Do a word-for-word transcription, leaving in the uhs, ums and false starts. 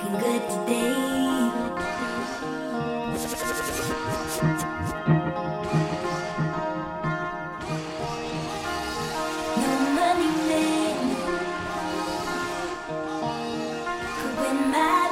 looking good today. No money man could win my